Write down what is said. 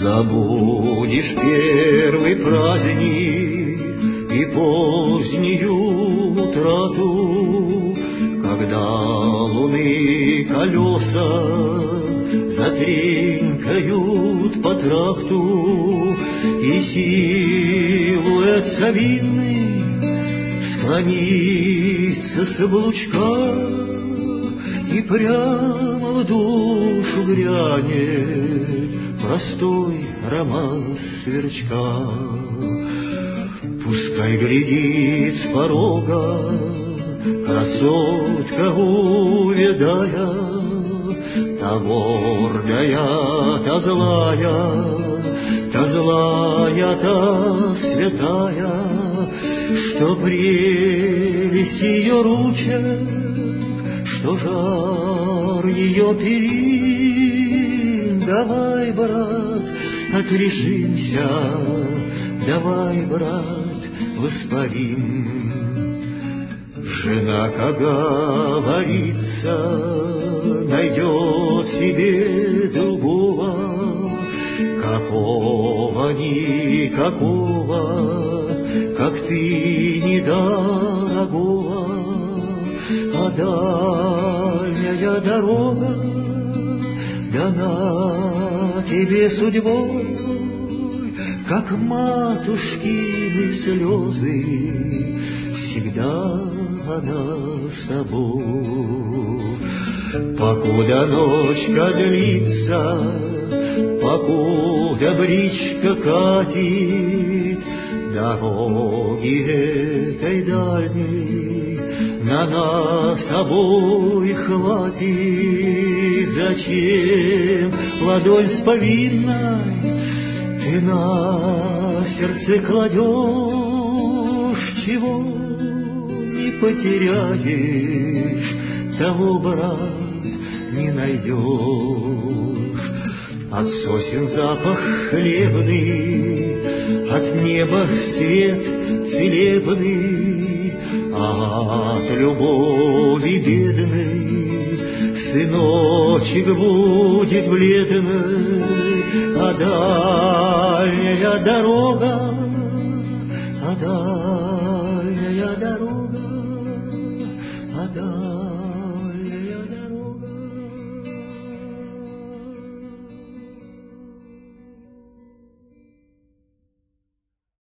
Забудешь первый праздник и позднюю утрату, когда луны колеса затренькают по тракту, и силуэт совиный склонится с облучка, и прямо в душу грянет простой роман сверчка. Пускай глядит с порога красотка увядая, та гордая, та злая, та святая, что прелесть ее ручек, что жар ее перин. Давай, брат, отрешимся, давай, брат, воспарим. Жена, как говорится, найдет себе другого, никакого, как ты, недорогого. А дальняя дорога дана тебе судьбой, как матушкины слезы, всегда она с тобой. Покуда ночка длится, покуда бричка катит, дороги этой дальней на нас обоих хватит. Зачем ладонь с повинной ты на сердце кладешь? Чего не потеряешь, того, брат, не найдешь. От сосен запах хлебный, от неба свет целебный, а от любови бедной сыночек будет бледный. А дальняя дорога, а дальняя